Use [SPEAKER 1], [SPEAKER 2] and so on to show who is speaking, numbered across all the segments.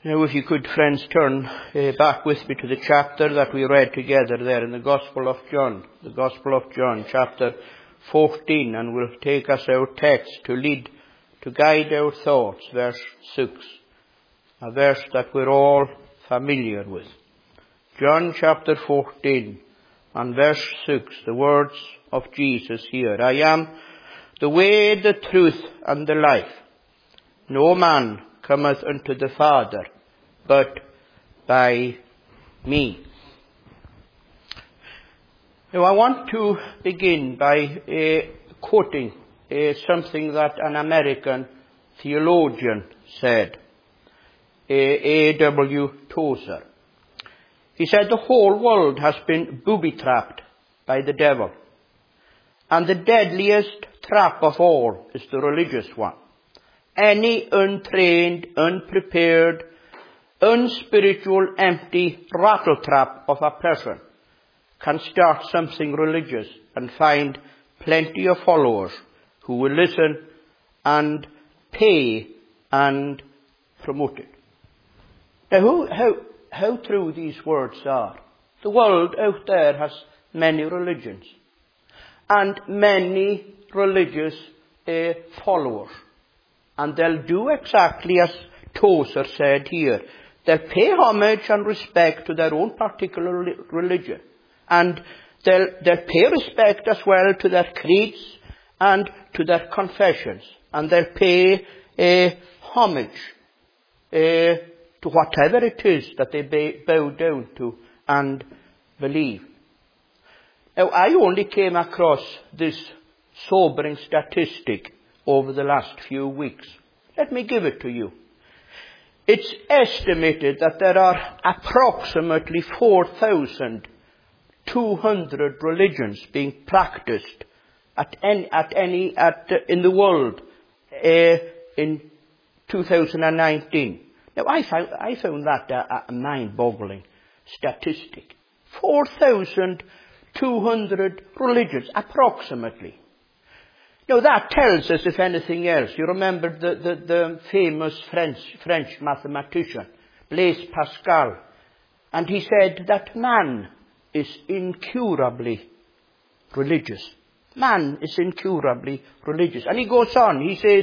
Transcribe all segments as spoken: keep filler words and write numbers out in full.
[SPEAKER 1] Now, if you could, friends, turn uh, back with me to the chapter that we read together there in the Gospel of John, the Gospel of John, chapter fourteen, and we'll take as our text to lead, to guide our thoughts, verse six, a verse that we're all familiar with. John chapter fourteen and verse six, the words of Jesus here. I am the way, the truth, and the life. No man cometh unto the Father, but by me. Now I want to begin by uh, quoting uh, something that an American theologian said, uh, A W Tozer. He said the whole world has been booby-trapped by the devil, and the deadliest trap of all is the religious one. Any untrained, unprepared, unspiritual, empty rattletrap of a person can start something religious and find plenty of followers who will listen and pay and promote it. Now, who, how, how true these words are. The world out there has many religions and many religious uh, followers. And they'll do exactly as Tozer said here. They'll pay homage and respect to their own particular religion. And they'll, they'll pay respect as well to their creeds and to their confessions. And they'll pay uh, homage uh, to whatever it is that they bow down to and believe. Now, I only came across this sobering statistic over the last few weeks. Let me give it to you. It's estimated that there are approximately four thousand two hundred religions being practiced at any, at any, at, uh, in the world uh, in two thousand nineteen. Now, I found, I found that a, a mind-boggling statistic. four thousand two hundred religions, approximately. Now that tells us, if anything else, you remember the, the, the famous French, French mathematician, Blaise Pascal, and he said that man is incurably religious. Man is incurably religious. And he goes on, he says,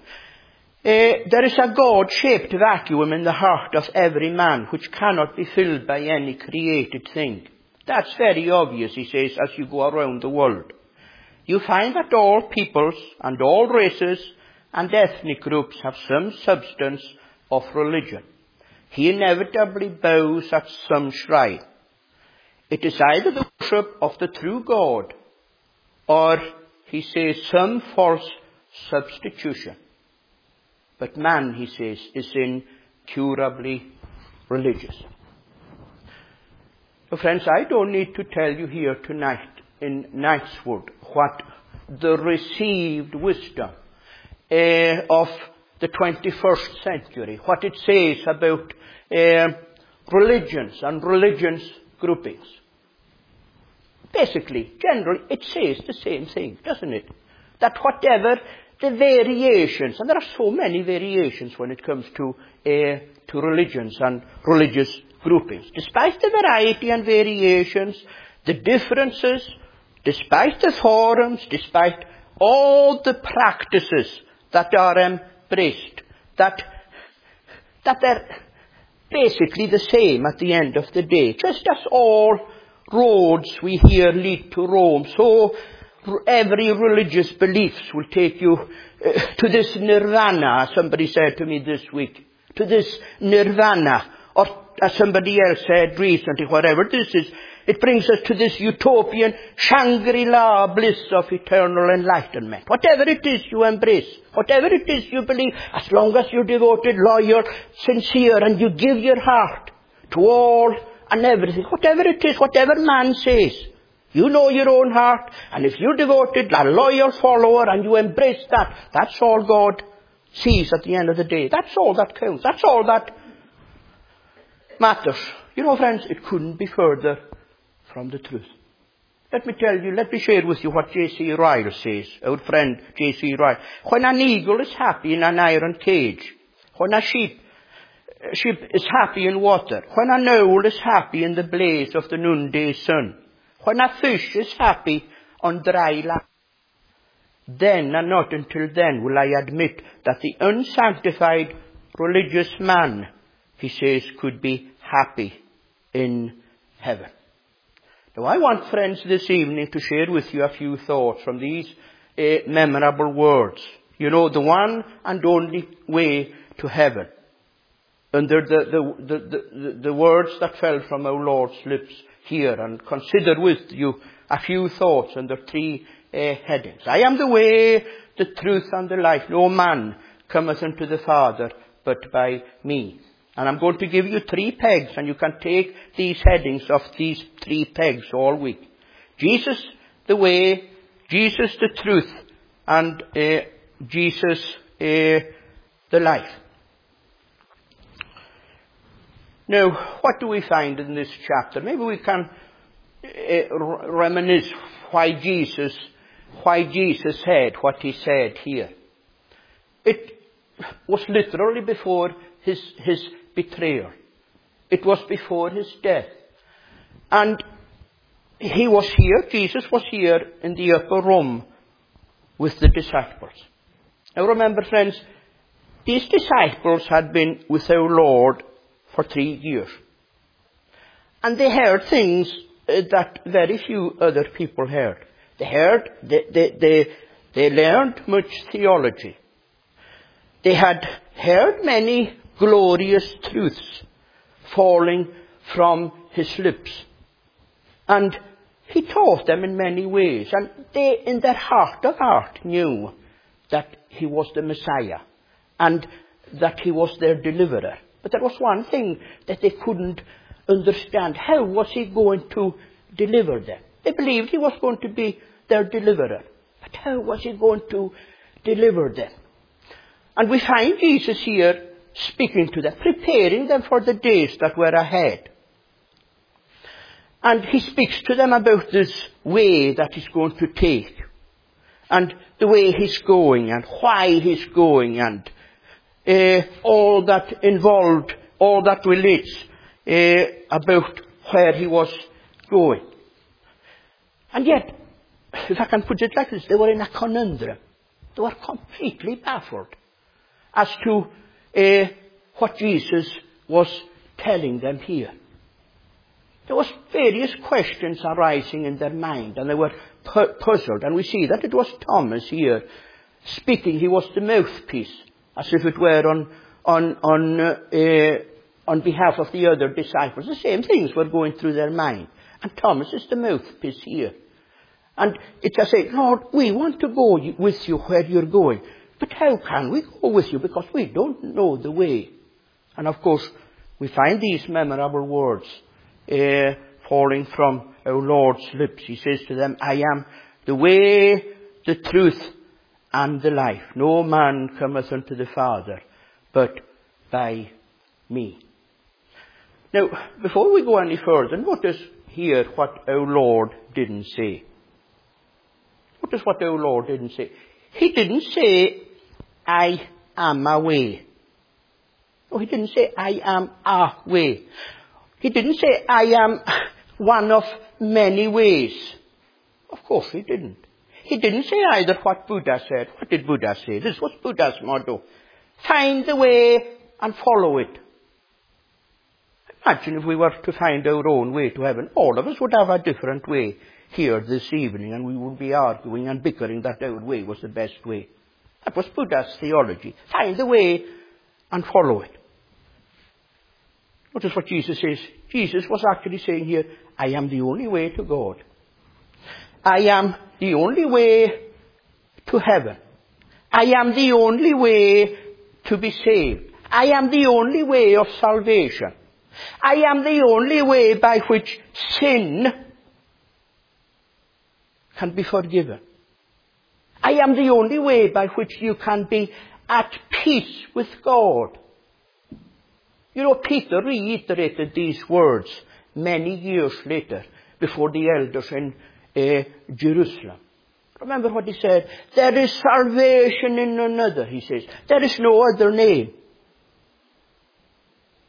[SPEAKER 1] uh, there is a God-shaped vacuum in the heart of every man which cannot be filled by any created thing. That's very obvious, he says, as you go around the world. You find that all peoples and all races and ethnic groups have some substance of religion. He inevitably bows at some shrine. It is either the worship of the true God or, he says, some false substitution. But man, he says, is incurably religious. So friends, I don't need to tell you here tonight in Knightswood what the received wisdom uh, of the twenty-first century, what it says about uh, religions and religious groupings. Basically, generally, it says the same thing, doesn't it? That whatever the variations, and there are so many variations when it comes to, uh, to religions and religious groupings, despite the variety and variations, the differences, despite the forms, despite all the practices that are embraced, that, that they're basically the same at the end of the day. Just as all roads we hear lead to Rome, so every religious beliefs will take you uh, to this nirvana, somebody said to me this week, to this nirvana, or as somebody else said recently, whatever this is, it brings us to this utopian Shangri-La bliss of eternal enlightenment. Whatever it is you embrace, whatever it is you believe, as long as you're devoted, loyal, sincere, and you give your heart to all and everything, whatever it is, whatever man says, you know your own heart, and if you're devoted, a loyal follower, and you embrace that, that's all God sees at the end of the day. That's all that counts. That's all that matters. You know, friends, it couldn't be further from the truth. Let me tell you, let me share with you what J C Ryle says, our friend J C Ryle. When an eagle is happy in an iron cage, when a sheep ship is happy in water, when an owl is happy in the blaze of the noonday sun, when a fish is happy on dry land, then and not until then will I admit that the unsanctified religious man, he says, could be happy in heaven. Now I want, friends, this evening to share with you a few thoughts from these uh, memorable words. You know, the one and only way to heaven. Under the, the, the, the, the words that fell from our Lord's lips here, and consider with you a few thoughts under three uh, headings. I am the way, the truth, and the life. No man cometh unto the Father but by me. And I'm going to give you three pegs, and you can take these headings of these three pegs all week. Jesus the way, Jesus the truth, and uh, Jesus uh, the life. Now, what do we find in this chapter? Maybe we can uh, reminisce why Jesus, why Jesus said what he said here. It was literally before his, his betrayal. It was before his death. And he was here, Jesus was here in the upper room with the disciples. Now remember, friends, these disciples had been with our Lord for three years. And they heard things uh, that very few other people heard. They heard, they, they, they, they learned much theology. They had heard many glorious truths falling from his lips. And he taught them in many ways. And they, in their heart of heart, knew that he was the Messiah and that he was their deliverer. But there was one thing that they couldn't understand. How was he going to deliver them? They believed he was going to be their deliverer. But how was he going to deliver them? And we find Jesus here speaking to them, preparing them for the days that were ahead. And he speaks to them about this way that he's going to take, and the way he's going, and why he's going, and uh, all that involved, all that relates uh, about where he was going. And yet, if I can put it like this, they were in a conundrum. They were completely baffled as to uh, what Jesus was telling them here. There was various questions arising in their mind, and they were pu- puzzled. And we see that it was Thomas here speaking. He was the mouthpiece, as if it were on on on uh, uh, on behalf of the other disciples. The same things were going through their mind, and Thomas is the mouthpiece here. And it just said, Lord, we want to go with you where you're going, but how can we go with you because we don't know the way? And of course, we find these memorable words Uh, falling from our Lord's lips. He says to them, I am the way, the truth, and the life. No man cometh unto the Father, but by me. Now, before we go any further, notice here what our Lord didn't say. Notice what our Lord didn't say. He didn't say, I am a way. No, he didn't say, I am a way. He didn't say, I am one of many ways. Of course he didn't. He didn't say either what Buddha said. What did Buddha say? This was Buddha's motto. Find the way and follow it. Imagine if we were to find our own way to heaven. All of us would have a different way here this evening, and we would be arguing and bickering that our way was the best way. That was Buddha's theology. Find the way and follow it. Notice what Jesus says. Jesus was actually saying here, I am the only way to God. I am the only way to heaven. I am the only way to be saved. I am the only way of salvation. I am the only way by which sin can be forgiven. I am the only way by which you can be at peace with God. You know, Peter reiterated these words many years later before the elders in uh, Jerusalem. Remember what he said? There is salvation in none other, he says. There is no other name.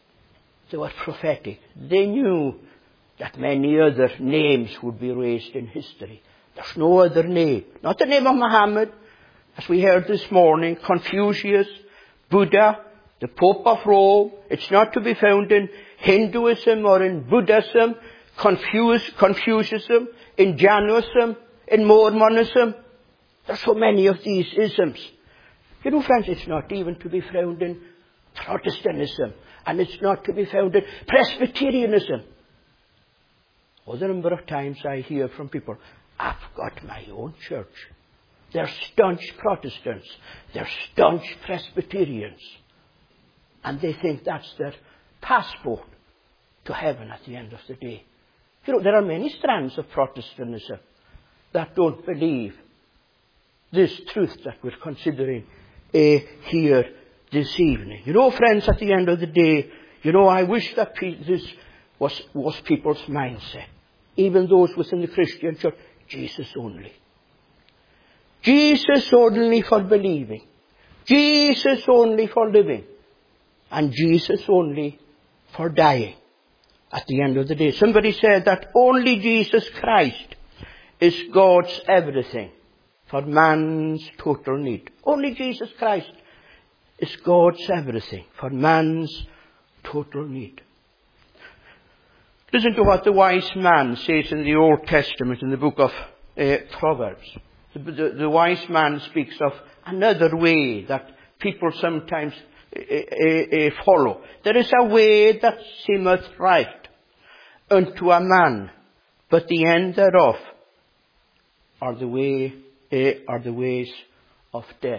[SPEAKER 1] They were prophetic. They knew that many other names would be raised in history. There's no other name. Not the name of Muhammad, as we heard this morning, Confucius, Buddha, the Pope of Rome. It's not to be found in Hinduism or in Buddhism, Confucius, Confucianism, in Jainism, in Mormonism. There's so many of these isms. You know, friends, it's not even to be found in Protestantism, and it's not to be found in Presbyterianism. Oh, the number of times I hear from people, I've got my own church. They're staunch Protestants. They're staunch Presbyterians. And they think that's their passport to heaven at the end of the day. You know, there are many strands of Protestantism that don't believe this truth that we're considering uh, here this evening. You know, friends, at the end of the day, you know, I wish that pe- this was, was people's mindset. Even those within the Christian church, Jesus only. Jesus only for believing. Jesus only for living. And Jesus only for dying. At the end of the day, somebody said that only Jesus Christ is God's everything for man's total need. Only Jesus Christ is God's everything for man's total need. Listen to what the wise man says in the Old Testament in the book of uh, Proverbs. The, the, the wise man speaks of another way that people sometimes uh, uh, uh, follow. There is a way that seemeth right unto a man, but the end thereof are the way uh, are the ways of death.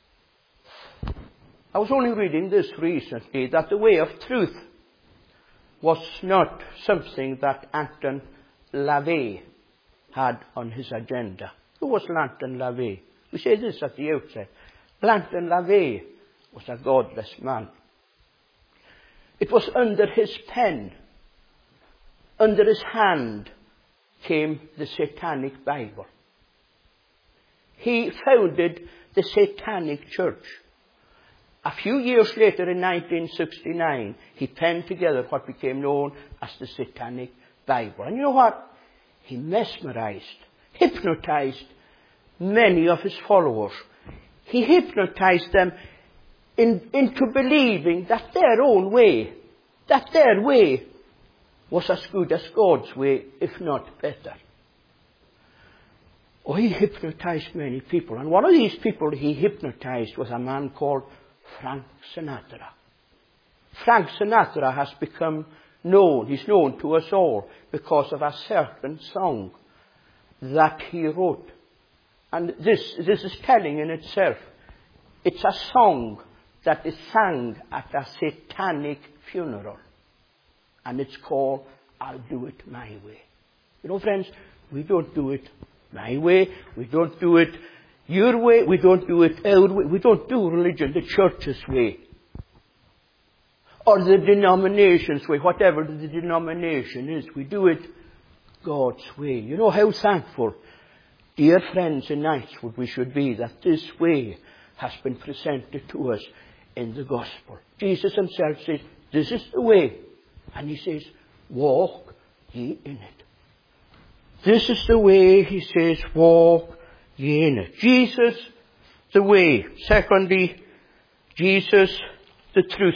[SPEAKER 1] I was only reading this recently, that the way of truth was not something that Anton LaVey had on his agenda. Who was Anton LaVey? We say this at the outset. Anton LaVey was a godless man. It was under his pen, under his hand, came the Satanic Bible. He founded the Satanic Church. A few years later, in nineteen sixty-nine, he penned together what became known as the Satanic Bible. And you know what? He mesmerized, hypnotized many of his followers. He hypnotized them in, into believing that their own way, that their way was as good as God's way, if not better. Oh, he hypnotized many people. And one of these people he hypnotized was a man called Frank Sinatra. Frank Sinatra has become known, he's known to us all, because of a certain song that he wrote. And this, this is telling in itself. It's a song that is sung at a satanic funeral. And it's called, I'll Do It My Way. You know, friends, we don't do it my way. We don't do it your way. We don't do it our way. We don't do religion the church's way. Or the denomination's way. Whatever the denomination is, we do it God's way. You know how thankful, dear friends in Knightswood, we should be that this way has been presented to us in the gospel. Jesus himself says, this is the way. And he says, walk ye in it. This is the way, he says, walk ye in it. Jesus, the way. Secondly, Jesus, the truth.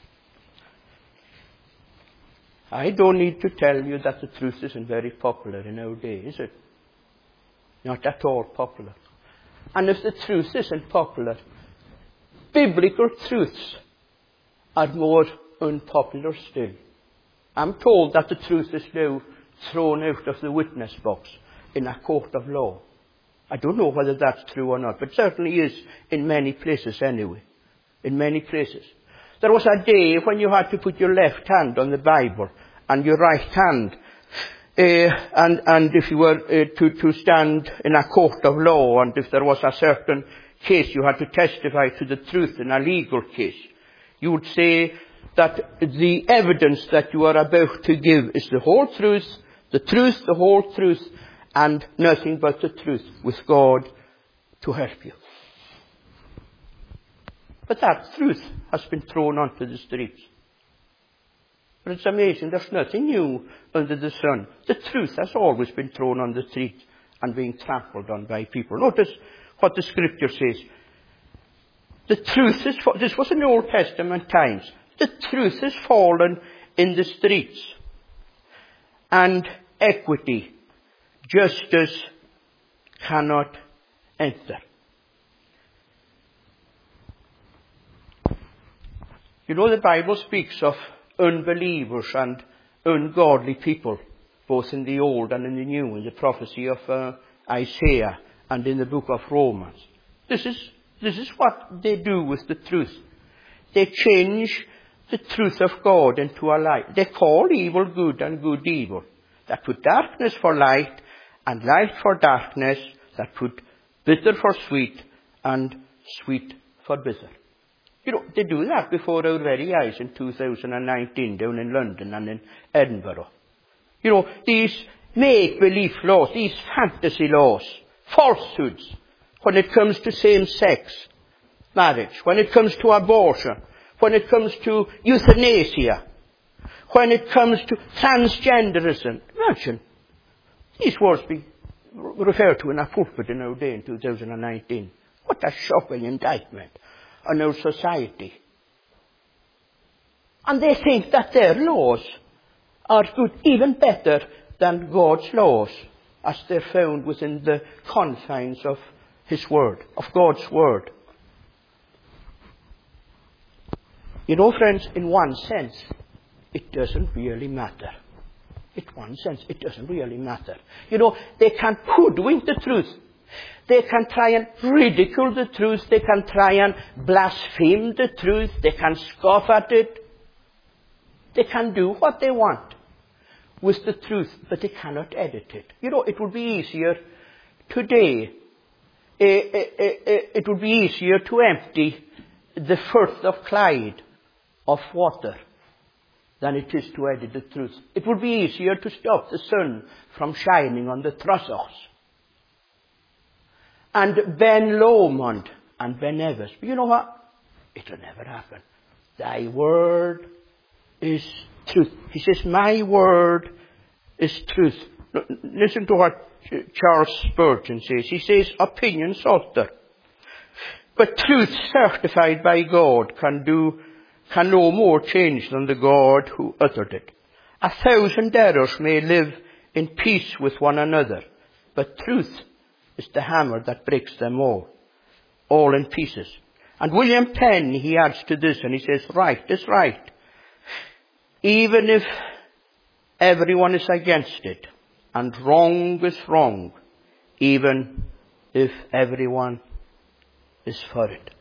[SPEAKER 1] I don't need to tell you that the truth isn't very popular in our day, is it? Not at all popular. And if the truth isn't popular, biblical truths are more unpopular still. I'm told that the truth is now thrown out of the witness box in a court of law. I don't know whether that's true or not, but certainly is in many places anyway. In many places. There was a day when you had to put your left hand on the Bible and your right hand, uh, and, and if you were uh, to, to stand in a court of law, and if there was a certain case you had to testify to the truth in a legal case, you would say that the evidence that you are about to give is the whole truth, the truth, the whole truth, and nothing but the truth, with God to help you. But that truth has been thrown onto the streets. But it's amazing, there's nothing new under the sun. The truth has always been thrown on the street and being trampled on by people. Notice what the scripture says. The truth is, this was in Old Testament times, the truth is fallen in the streets. And equity, justice cannot enter. You know, the Bible speaks of unbelievers and ungodly people, both in the Old and in the New, in the prophecy of uh, Isaiah and in the book of Romans. This is, this is what they do with the truth. They change the truth of God into a lie. They call evil good and good evil. That put darkness for light and light for darkness. That put bitter for sweet and sweet for bitter. You know, they do that before our very eyes in two thousand nineteen down in London and in Edinburgh. You know, these make-believe laws, these fantasy laws, falsehoods, when it comes to same-sex marriage, when it comes to abortion, when it comes to euthanasia, when it comes to transgenderism. Imagine these words be referred to in a pulpit in our day in two thousand nineteen. What a shocking indictment on our society. And they think that their laws are good, even better than God's laws, as they're found within the confines of His Word, of God's Word. You know, friends, in one sense, it doesn't really matter. In one sense, it doesn't really matter. You know, they can hoodwink the truth. They can try and ridicule the truth. They can try and blaspheme the truth. They can scoff at it. They can do what they want with the truth, but they cannot edit it. You know, it would be easier today, uh, uh, uh, it would be easier to empty the Firth of Clyde of water than it is to edit the truth. It would be easier to stop the sun from shining on the Trossachs and Ben Lomond and Ben Nevis. But you know what? It'll never happen. Thy word is truth. He says, my word is truth. Listen to what Charles Spurgeon says. He says, opinions alter, but truth certified by God can do, can no more change than the God who uttered it. A thousand errors may live in peace with one another, but truth is the hammer that breaks them all, all in pieces. And William Penn, he adds to this, and he says, right is right, even if everyone is against it, and wrong is wrong, even if everyone is for it.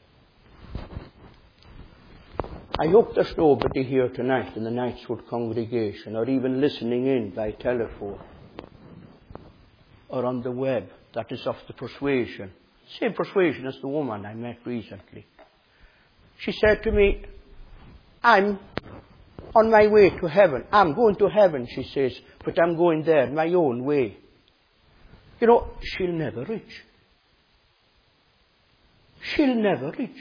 [SPEAKER 1] I hope there's nobody here tonight in the Knightswood congregation, or even listening in by telephone, or on the web, that is of the persuasion, same persuasion as the woman I met recently. She said to me, I'm on my way to heaven. I'm going to heaven, she says, but I'm going there my own way. You know, she'll never reach. She'll never reach.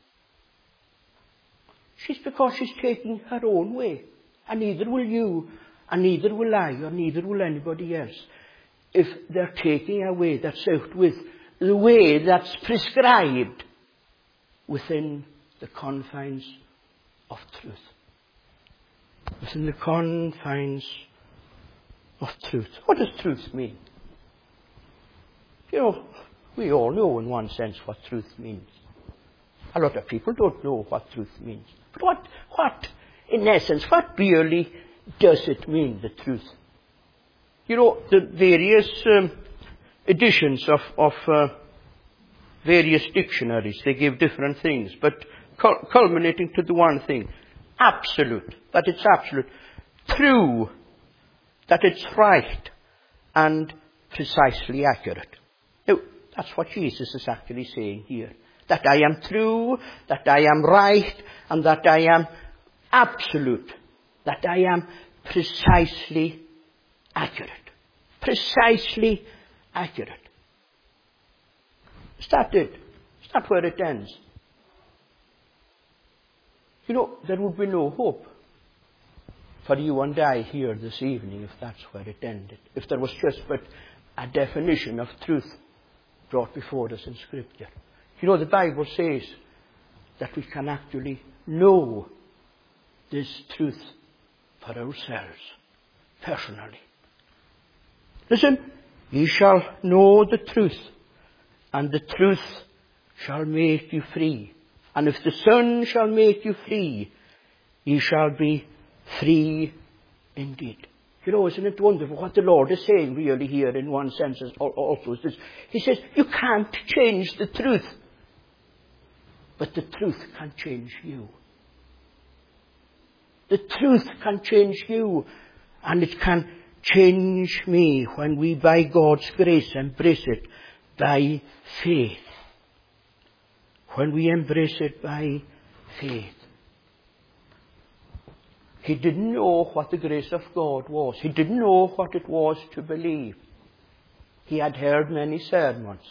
[SPEAKER 1] She's because she's taking her own way. And neither will you, and neither will I, or neither will anybody else, if they're taking a way that's out with the way that's prescribed within the confines of truth. Within the confines of truth. What does truth mean? You know, we all know in one sense what truth means. A lot of people don't know what truth means. But what, what, in essence, what really does it mean, the truth? You know, the various um, editions of, of uh, various dictionaries, they give different things, but cul- culminating to the one thing, absolute, that it's absolute, true, that it's right, and precisely accurate. Now, that's what Jesus is actually saying here. That I am true, that I am right, and that I am absolute, that I am precisely accurate. Precisely accurate. Is that it? Is that where it ends? You know, there would be no hope for you and I here this evening if that's where it ended. If there was just but a definition of truth brought before us in Scripture. You know, the Bible says that we can actually know this truth for ourselves, personally. Listen, ye shall know the truth, and the truth shall make you free. And if the Son shall make you free, ye shall be free indeed. You know, isn't it wonderful what the Lord is saying really here in one sense also is this. He says, you can't change the truth, but the truth can change you. The truth can change you, and it can change me when we by God's grace embrace it by faith. When we embrace it by faith. He didn't know what the grace of God was. He didn't know what it was to believe. He had heard many sermons.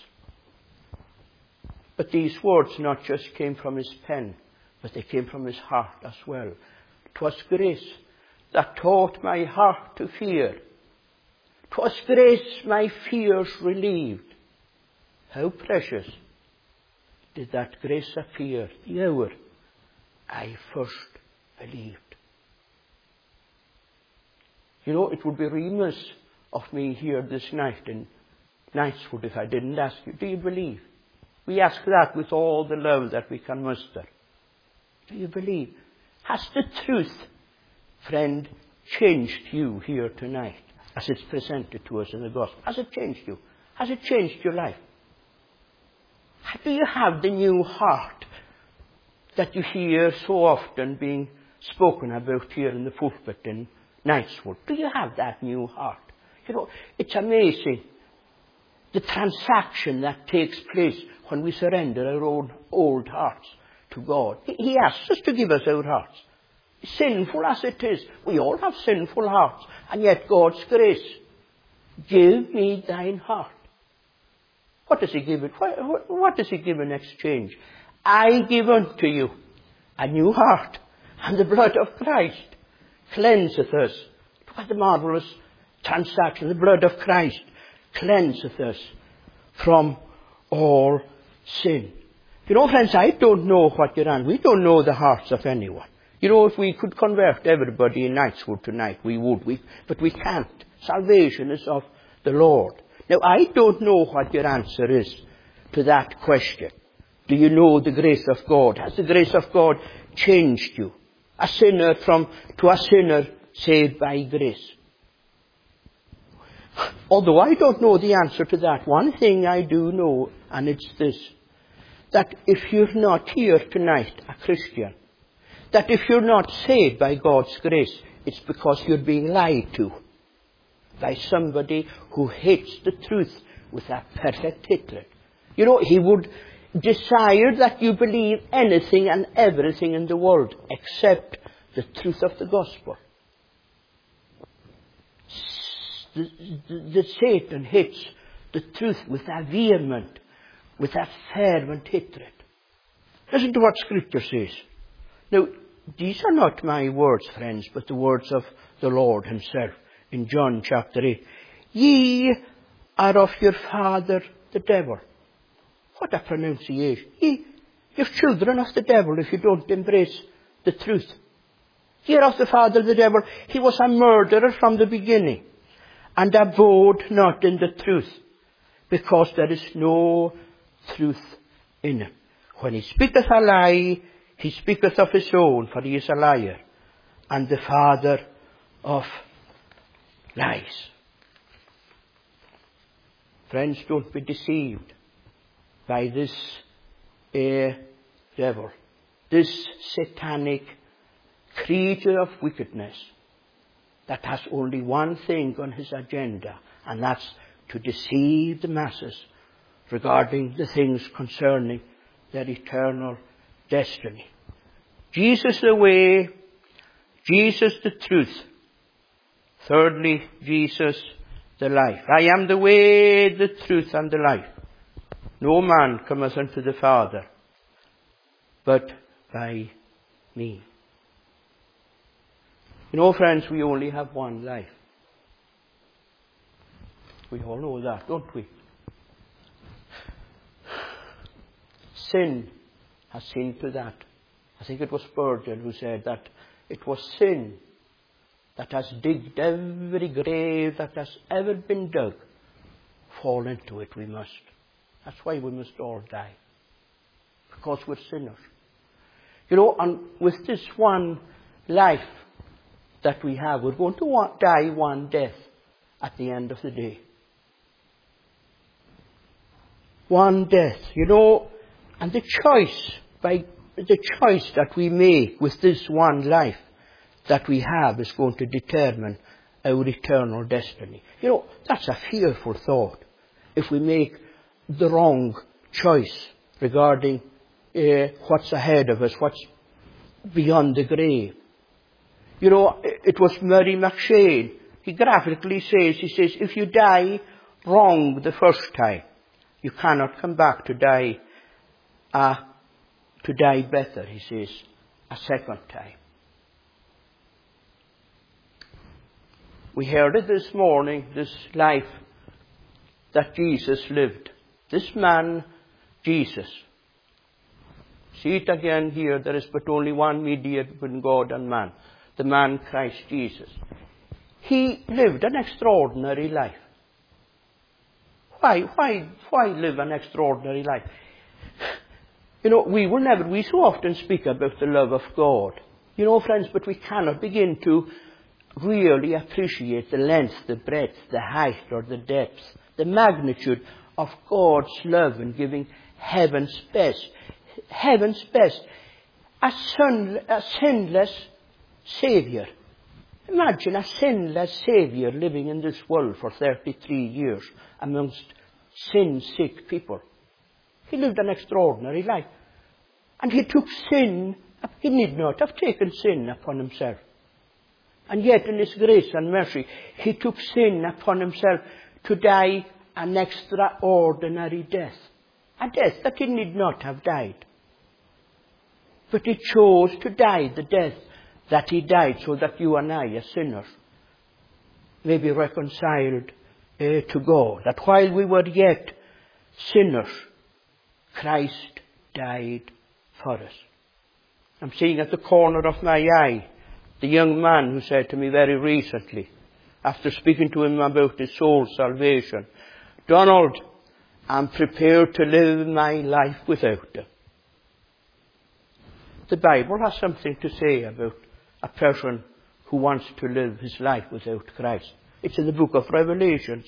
[SPEAKER 1] But these words not just came from his pen, but they came from his heart as well. 'Twas grace that taught my heart to fear. 'Twas grace my fears relieved. How precious did that grace appear the hour I first believed. You know, it would be remiss of me here this night in Knightswood if I didn't ask you, do you believe? We ask that with all the love that we can muster. Do you believe? Has the truth, friend, changed you here tonight as it's presented to us in the gospel? Has it changed you? Has it changed your life? Do you have the new heart that you hear so often being spoken about here in the pulpit in Knightswood? Do you have that new heart? You know, it's amazing the transaction that takes place when we surrender our own old hearts to God. He asks us to give us our hearts. Sinful as it is, we all have sinful hearts, and yet God's grace, give me thine heart. What does he give it? What, what does he give in exchange? I give unto you a new heart, and the blood of Christ cleanseth us. What a marvelous transaction. The blood of Christ cleanseth us from all sin. You know, friends, I don't know what you're on. We don't know the hearts of anyone. You know, if we could convert everybody in Knightswood tonight, we would. We, but we can't. Salvation is of the Lord. Now, I don't know what your answer is to that question. Do you know the grace of God? Has the grace of God changed you? A sinner from to a sinner saved by grace. Although I don't know the answer to that, one thing I do know, and it's this, that if you're not here tonight a Christian, that if you're not saved by God's grace, it's because you're being lied to by somebody who hates the truth with a perfect hatred. You know, he would desire that you believe anything and everything in the world except the truth of the gospel. The, the, the Satan hates the truth with a vehement, with a fervent hatred. Listen to what Scripture says. Now, these are not my words, friends, but the words of the Lord himself in John chapter eight. Ye are of your father the devil. What a pronunciation. Ye, you're children of the devil if you don't embrace the truth. Ye are of the father the devil. He was a murderer from the beginning, and abode not in the truth, because there is no truth in him. When he speaketh a lie, he speaketh of his own, for he is a liar, and the father of lies. Friends, don't be deceived by this uh, devil, this satanic creature of wickedness that has only one thing on his agenda, and that's to deceive the masses regarding the things concerning their eternal destiny. Jesus the way, Jesus the truth. Thirdly, Jesus the life. I am the way, the truth, and the life. No man cometh unto the Father but by me. You know, friends, we only have one life. We all know that, don't we? Sin has seen to that. I think it was Spurgeon who said that it was sin that has digged every grave that has ever been dug. Fall into it we must. That's why we must all die. Because we're sinners. You know, and with this one life that we have, we're going to die one death at the end of the day. One death, you know, and the choice, by the choice that we make with this one life that we have is going to determine our eternal destiny. You know, that's a fearful thought. If we make the wrong choice regarding uh, what's ahead of us, what's beyond the grave. You know, it was Murray McShane. He graphically says, he says, if you die wrong the first time, you cannot come back to die, uh, to die better, he says, a second time. We heard it this morning, this life that Jesus lived. This man, Jesus. See it again here, there is but only one mediator between God and man, the man Christ Jesus. He lived an extraordinary life. Why, why, why live an extraordinary life? You know, we will never, we so often speak about the love of God. You know, friends, but we cannot begin to really appreciate the length, the breadth, the height, or the depth, the magnitude of God's love in giving heaven's best. Heaven's best. A, son, a sinless Saviour. Imagine a sinless Saviour living in this world for thirty-three years amongst sin-sick people. He lived an extraordinary life. And he took sin, he need not have taken sin upon himself. And yet in his grace and mercy, he took sin upon himself to die an extraordinary death. A death that he need not have died. But he chose to die the death that he died so that you and I, as sinners, may be reconciled uh, to God. That while we were yet sinners, Christ died for us. I'm seeing at the corner of my eye the young man who said to me very recently, after speaking to him about his soul salvation, Donald, I'm prepared to live my life without him. The Bible has something to say about a person who wants to live his life without Christ. It's in the book of Revelations.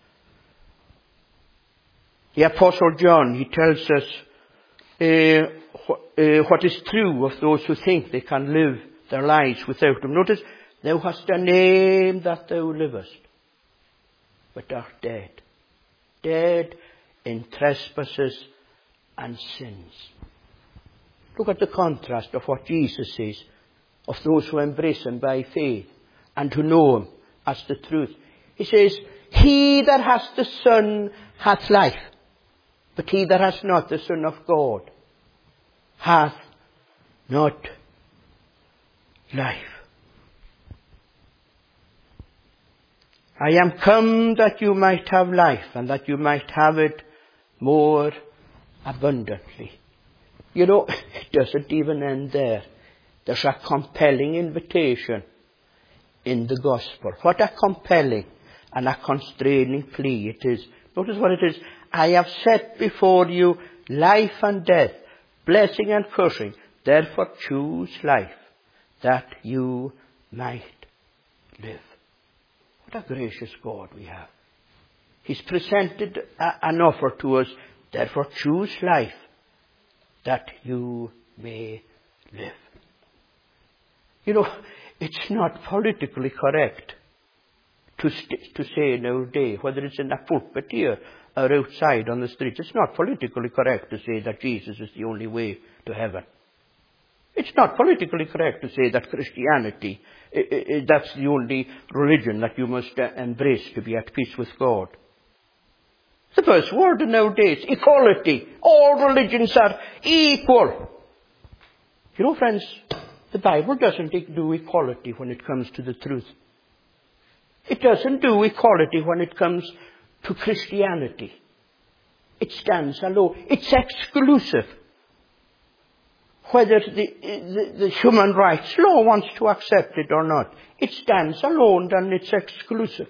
[SPEAKER 1] The Apostle John, he tells us uh, wh- uh, what is true of those who think they can live their lives without him. Notice, thou hast a name that thou livest, but art dead. Dead in trespasses and sins. Look at the contrast of what Jesus says of those who embrace him by faith and who know him as the truth. He says, he that has the Son hath life, but he that has not the Son of God hath not life. I am come that you might have life, and that you might have it more abundantly. You know, it doesn't even end there. There's a compelling invitation in the gospel. What a compelling and a constraining plea it is. Notice what it is. I have set before you life and death, blessing and cursing. Therefore choose life, that you might live. What a gracious God we have. He's presented a, an offer to us. Therefore choose life, that you may live. You know, it's not politically correct to, st- to say in our day, whether it's in a pulpit here or outside on the streets, it's not politically correct to say that Jesus is the only way to heaven. It's not politically correct to say that Christianity, I- I- that's the only religion that you must uh, embrace to be at peace with God. The first word in our days, equality. All religions are equal. You know, friends, the The Bible doesn't do equality when it comes to the truth. It doesn't do equality when it comes to Christianity. It stands alone. It's exclusive. Whether the, the, the human rights law wants to accept it or not, it stands alone and it's exclusive.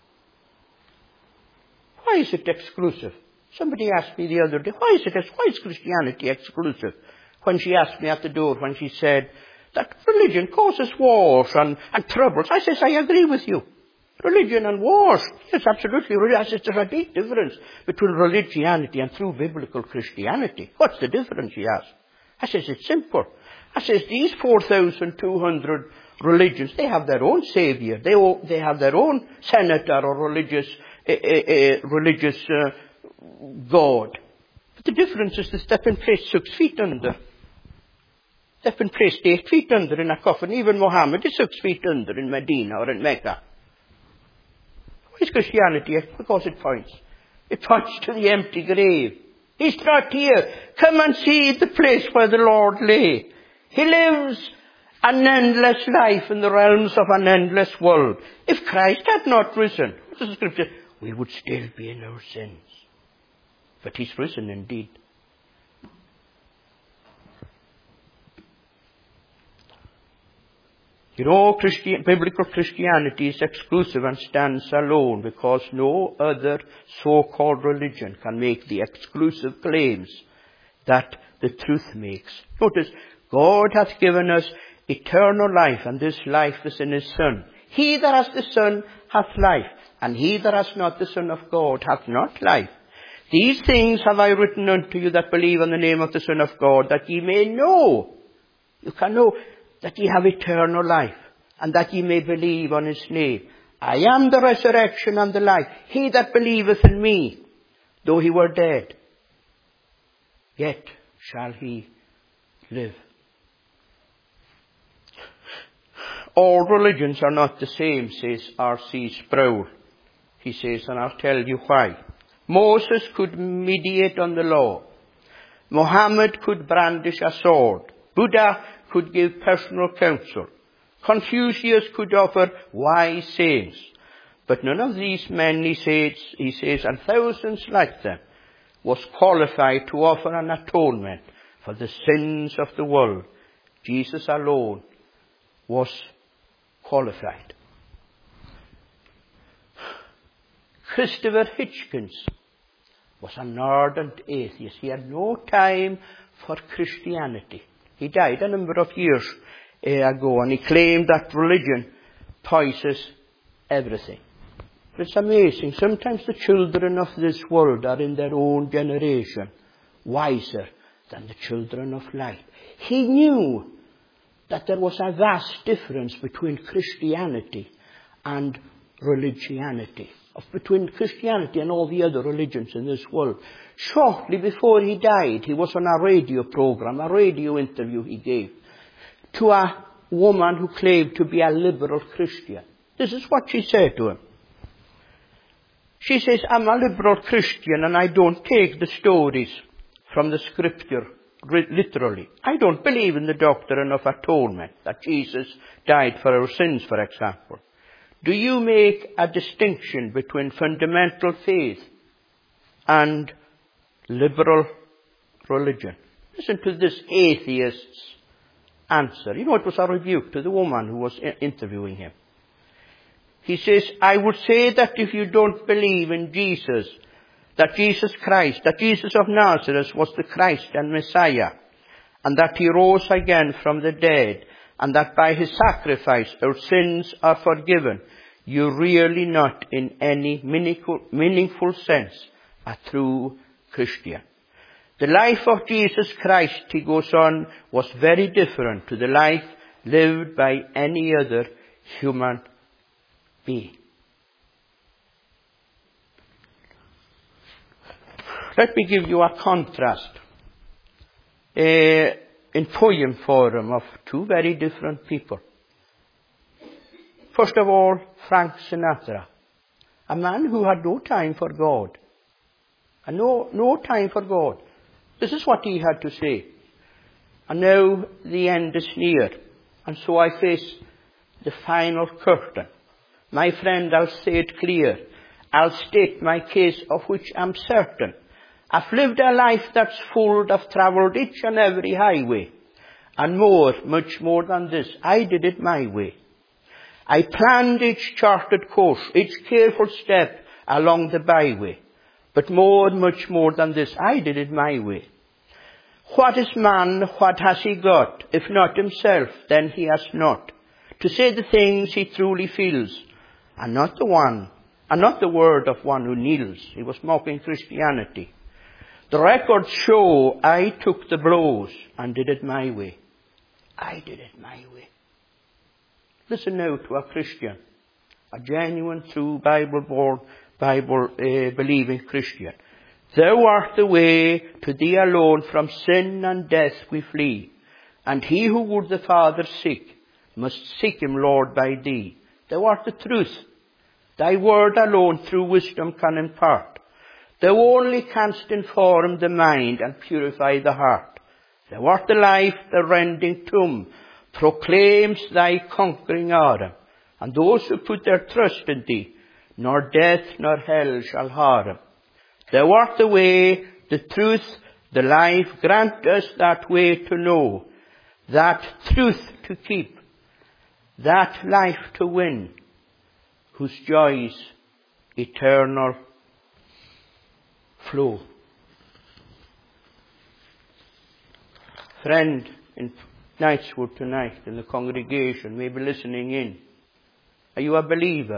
[SPEAKER 1] Why is it exclusive? Somebody asked me the other day, why is it, why is Christianity exclusive? When she asked me at the door, when she said that religion causes wars and, and troubles, I says, I agree with you. Religion and wars, yes, absolutely. I says, there's a big difference between religiosity and true biblical Christianity. What's the difference, she asked. I says, it's simple. I says, these four thousand two hundred religions, they have their own savior. They, all, they have their own senator or religious, uh, uh, religious uh, God. But the difference is the step in place six feet under. Step in place eight feet under in a coffin. Even Muhammad is six feet under in Medina or in Mecca. Why is Christianity? Because it points. It points to the empty grave. He's not here. Come and see the place where the Lord lay. He lives an endless life in the realms of an endless world. If Christ had not risen, what does the scripture? We would still be in our sins. But he's risen indeed. You know, Christian, biblical Christianity is exclusive and stands alone because no other so-called religion can make the exclusive claims that the truth makes. Notice, God hath given us eternal life, and this life is in his Son. He that has the Son hath life, and he that has not the Son of God hath not life. These things have I written unto you that believe on the name of the Son of God, that ye may know. You can know that ye have eternal life, and that ye may believe on his name. I am the resurrection and the life. He that believeth in me, though he were dead, yet shall he live. All religions are not the same, says R C Sproul. He says, and I'll tell you why. Moses could mediate on the law. Muhammad could brandish a sword. Buddha could give personal counsel. Confucius could offer wise sayings. But none of these men, he says, he says, and thousands like them, was qualified to offer an atonement for the sins of the world. Jesus alone was qualified. Christopher Hitchens was an ardent atheist. He had no time for Christianity. He died a number of years uh, ago, and he claimed that religion poisons everything. But it's amazing. Sometimes the children of this world are in their own generation wiser than the children of light. He knew that there was a vast difference between Christianity and religiosity, of between Christianity and all the other religions in this world. Shortly before he died, he was on a radio program, a radio interview he gave to a woman who claimed to be a liberal Christian. This is what she said to him. She says, I'm a liberal Christian and I don't take the stories from the scripture literally. I don't believe in the doctrine of atonement, that Jesus died for our sins, for example. Do you make a distinction between fundamental faith and liberal religion? Listen to this atheist's answer. You know, it was a rebuke to the woman who was interviewing him. He says, I would say that if you don't believe in Jesus, that Jesus Christ, that Jesus of Nazareth was the Christ and Messiah, and that he rose again from the dead, and that by his sacrifice our sins are forgiven, you're really not in any meaningful, meaningful sense a true Christian. The life of Jesus Christ, he goes on, was very different to the life lived by any other human being. Let me give you a contrast uh, in poem form of two very different people. First of all, Frank Sinatra, a man who had no time for God. And no, no time for God. This is what he had to say. And now the end is near. And so I face the final curtain. My friend, I'll say it clear. I'll state my case of which I'm certain. I've lived a life that's full. I've travelled each and every highway. And more, much more than this, I did it my way. I planned each charted course, each careful step along the byway. But more, much more than this, I did it my way. What is man, what has he got? If not himself, then he has not. To say the things he truly feels, and not the one, and not the word of one who kneels. He was mocking Christianity. The records show I took the blows and did it my way. I did it my way. Listen now to a Christian, a genuine, true, Bible-born, Bible-believing uh, Christian. Thou art the way, to thee alone from sin and death we flee. And he who would the Father seek, must seek him, Lord, by thee. Thou art the truth. Thy word alone through wisdom can impart. Thou only canst inform the mind and purify the heart. Thou art the life, the rending tomb proclaims thy conquering arm. And those who put their trust in thee, nor death nor hell shall harm. Thou art the way, the truth, the life. Grant us that way to know, that truth to keep, that life to win, whose joys eternal flow. Friend in Knightswood tonight, in the congregation, maybe listening in, are you a believer?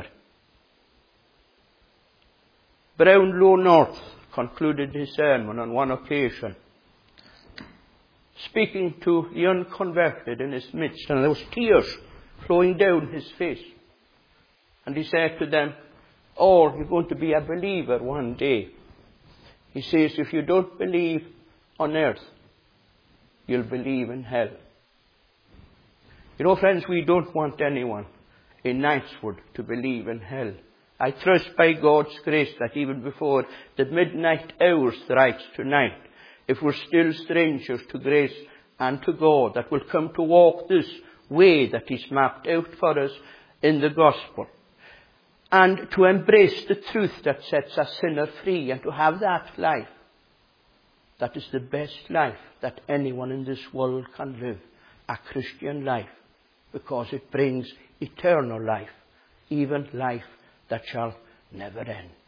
[SPEAKER 1] Brownlow North concluded his sermon on one occasion, speaking to the unconverted in his midst, and there was tears flowing down his face. And he said to them, oh, you're going to be a believer one day. He says, if you don't believe on earth, you'll believe in hell. You know, friends, we don't want anyone in Knightswood to believe in hell. I trust by God's grace that even before the midnight hour strikes tonight, if we're still strangers to grace and to God, that will come to walk this way that He's mapped out for us in the gospel, and to embrace the truth that sets a sinner free, and to have that life, that is the best life that anyone in this world can live, a Christian life, because it brings eternal life, even life that shall never end.